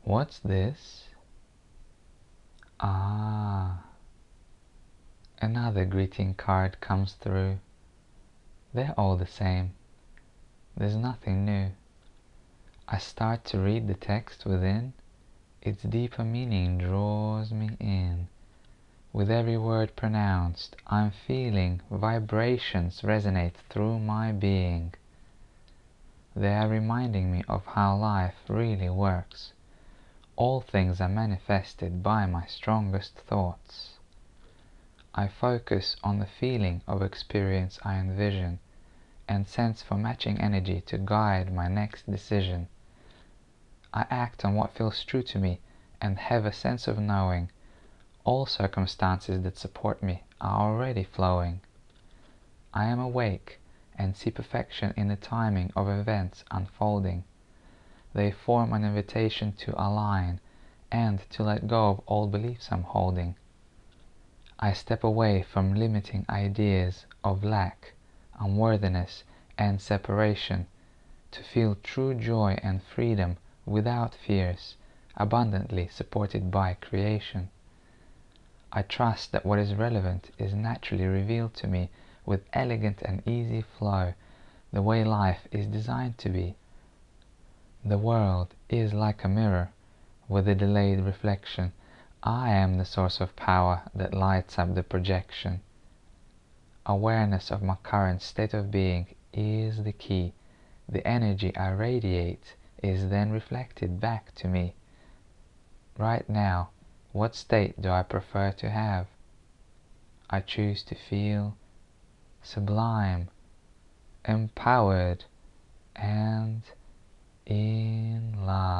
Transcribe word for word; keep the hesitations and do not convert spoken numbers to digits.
What's this? Ah, another greeting card comes through. They're all the same. There's nothing new. I start to read the text within. Its deeper meaning draws me in. With every word pronounced, I'm feeling vibrations resonate through my being. They are reminding me of how life really works. All things are manifested by my strongest thoughts. I focus on the feeling of experience I envision and sense for matching energy to guide my next decision. I act on what feels true to me and have a sense of knowing all circumstances that support me are already flowing. I am awake and see perfection in the timing of events unfolding. They form an invitation to align and to let go of old beliefs I'm holding. I step away from limiting ideas of lack, unworthiness, and separation to feel true joy and freedom without fears, abundantly supported by creation. I trust that what is relevant is naturally revealed to me with elegant and easy flow, the way life is designed to be. The world is like a mirror with a delayed reflection. I am the source of power that lights up the projection. Awareness of my current state of being is the key. The energy I radiate is then reflected back to me. Right now, what state do I prefer to have? I choose to feel sublime, empowered, and in love.